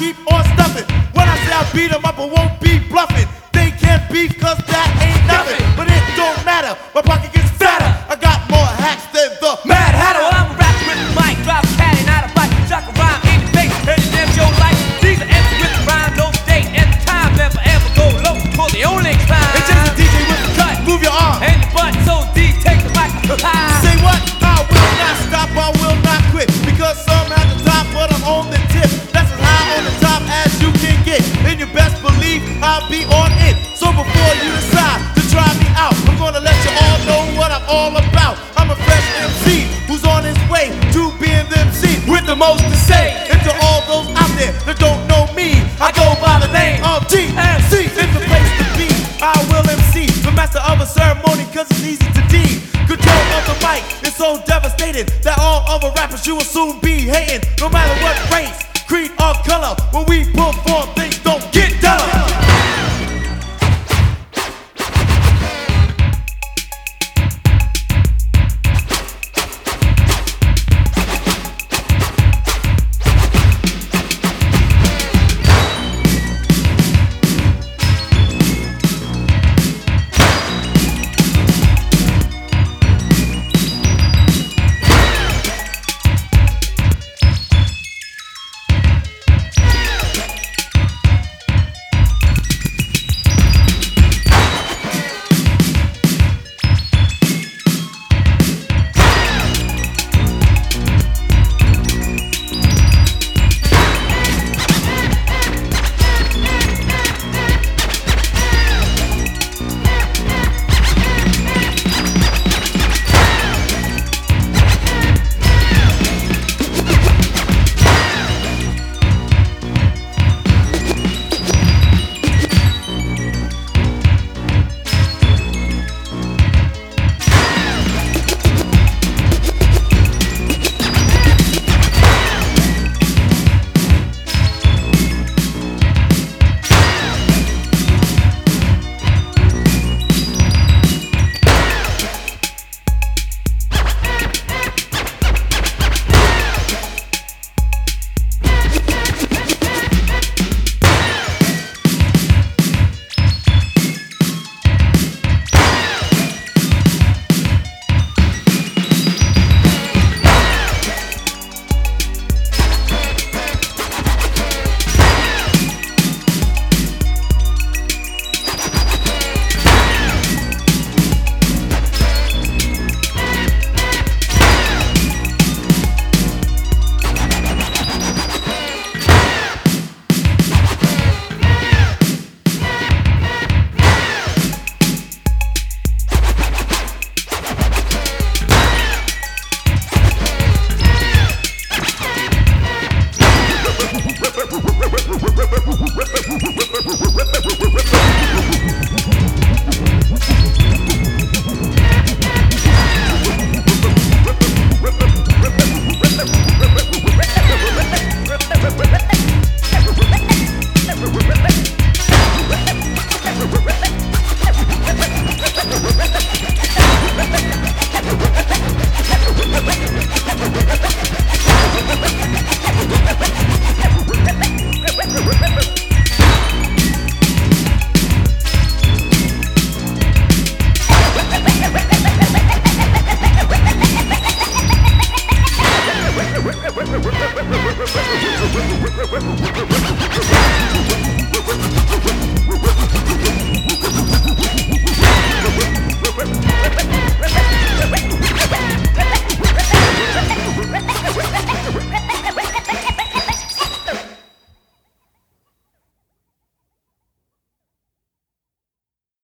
keep on stuffing. When I say I beat them up, I won't be bluffing. They can't beef cause that ain't nothing. But it don't matter, my pocket gets fatter. I got more hacks than the Mad Hatter. Well, I'm a rapper with the mic, drop a cat and out a bite, chuck a rhyme in your face, and it damn your life. These are empty with the rhyme, no state, and the time never ever go low, for the only climb. It's just a DJ with the cut, move your arm and your butt, so D, take the mic. Say what? I will not stop, I will not quit. Because some at the top, but I'm on the tip. That's as high on the top as you can get. And you best believe I'll be on it. So before you decide to try me out, I'm gonna let you all know what I'm all about. I'm a fresh MC who's on his way to being the MC with the most to say. And to all those out there that don't know me, I go by the name of DMC. It's the place to be. I will MC, the master of a ceremony, cause it's easy to D. Control of the mic is so devastating that all other rappers you will soon be hating. No matter what race, creed, or color, when we